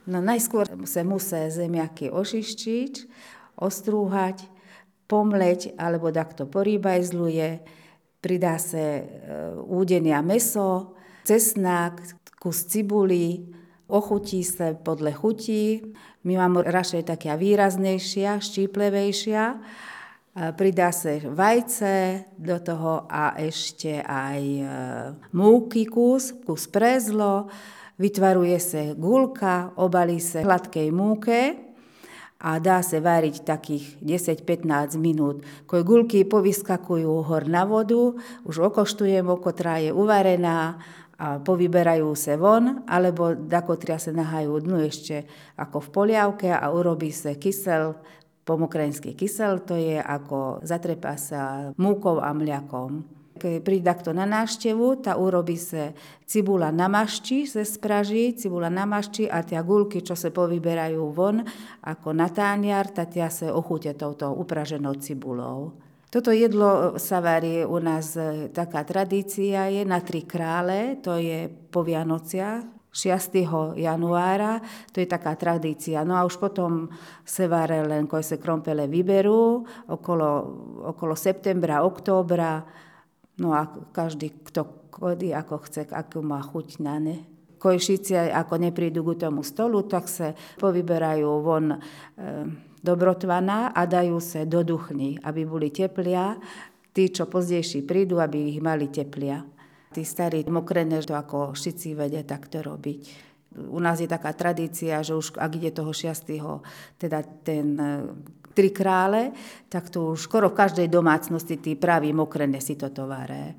No najskôr sa musí zemiaky ošiščiť, ostrúhať, pomleť alebo takto porýbajzluje, pridá sa údenia mäso, cesnák, kus cibuli, ochutí sa podľa chutí. My máme radšej taká výraznejšia, štíplevejšia. Pridá sa vajce do toho a ešte aj múky kus prezlo. Vytvaruje sa guľka, obalí sa v hladkej múke a dá sa variť takých 10-15 minút. Keď guľky povyskakujú hor na vodu, už okoštujem, ktorá je uvarená a povyberajú sa von, alebo dakotria sa nahajú dnu ešte ako v poliavke a urobí sa kysel, pomokrajinský kysel, to je ako zatrepá sa múkou a mliakom. Keď príde takto na návštevu, tá urobí sa cibula na mašči, sa spraží, cibula na mašči a tie guľky, čo sa povyberajú von, ako na tániar, tá tia sa ochútia touto upraženou cibulou. Toto jedlo sa varí u nás, taká tradícia je na 3 krále, to je po Vianociach, 6. januára, to je taká tradícia. No a už potom sa varí len, keď sa krompele vyberú, okolo septembra, októbra. No a každý, kto kody, ako chce, akú má chuť na ne. Kojšici, ako neprídu k tomu stolu, tak sa povyberajú von do brotvana a dajú sa do duchny, aby boli teplia. Tí, čo pozdejší prídu, aby ich mali teplia. Tí starí mokrené, to ako šici vedia takto robiť. U nás je taká tradícia, že už ak ide toho 6., teda ten 3 krále, tak to už skoro v každej domácnosti tí praví mokrené si toto varé.